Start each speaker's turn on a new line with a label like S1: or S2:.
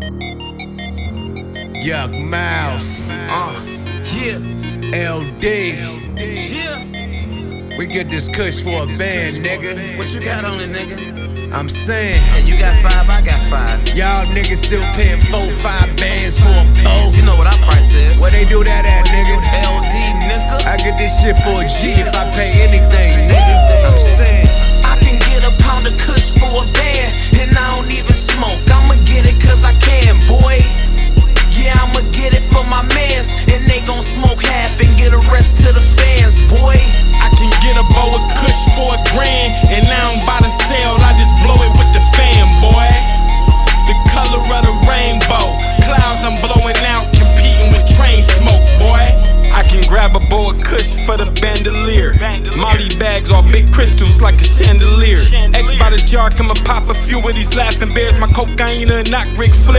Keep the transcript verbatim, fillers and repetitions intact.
S1: Yuck Mouth, uh,
S2: Yeah,
S1: L D.
S2: yeah.
S1: We get this kush for a band, nigga.
S2: What you got on it, nigga?
S1: I'm saying,
S2: And you got five, I got five.
S1: y'all niggas still paying four, five bands for a boat.
S2: You know what our price is?
S1: Where they do that at, nigga?
S2: L D, nigga.
S1: I get this shit for a G if I pay anything, nigga. I'm saying,
S2: I can get a pound of kush for a band, and I don't even smoke. I'ma get it cause I can, boy. Yeah, I'ma get it for my mans, and they gon' smoke half and get the rest to the fans, boy.
S3: I can get a bowl of kush for a grand, and I don't buy the sale, I just blow it with the fan, boy. The color of the rainbow, clouds I'm blowing out, competing with train smoke, boy. I can grab a bowl of kush for the bandolier. Molly bags all big crystals like a chandelier. X by the jar, I'ma pop a few of these laughing bears. My cocaine and knock Ric Flair.